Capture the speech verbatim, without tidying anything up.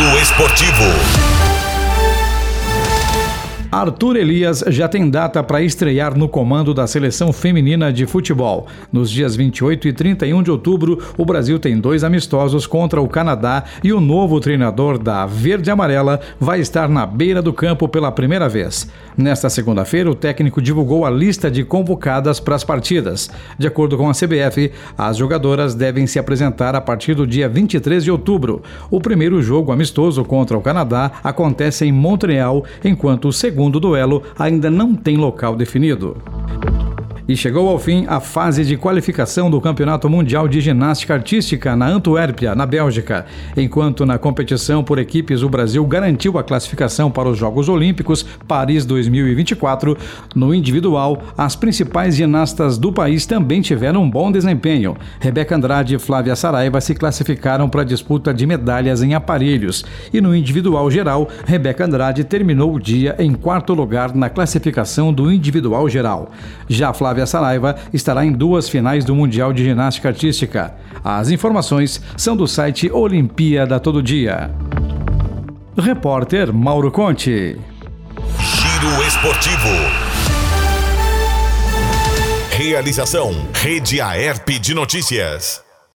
Giro Esportivo. Arthur Elias já tem data para estrear no comando da seleção feminina de futebol. Nos dias vinte e oito e trinta e um de outubro, o Brasil tem dois amistosos contra o Canadá e o novo treinador da Verde e Amarela vai estar na beira do campo pela primeira vez. Nesta segunda-feira, o técnico divulgou a lista de convocadas para as partidas. De acordo com a C B F, as jogadoras devem se apresentar a partir do dia vinte e três de outubro. O primeiro jogo amistoso contra o Canadá acontece em Montreal, enquanto o segundo O segundo duelo ainda não tem local definido. E chegou ao fim a fase de qualificação do Campeonato Mundial de Ginástica Artística na Antuérpia, na Bélgica. Enquanto na competição por equipes o Brasil garantiu a classificação para os Jogos Olímpicos Paris dois mil e vinte e quatro, no individual, as principais ginastas do país também tiveram um bom desempenho. Rebeca Andrade e Flávia Saraiva se classificaram para a disputa de medalhas em aparelhos. E no individual geral, Rebeca Andrade terminou o dia em quarto lugar na classificação do individual geral. Já Flávia Saraiva estará em duas finais do Mundial de Ginástica Artística. As informações são do site Olimpíada Todo Dia. Repórter Mauro Conte. Giro Esportivo. Realização Rede Aerp de Notícias.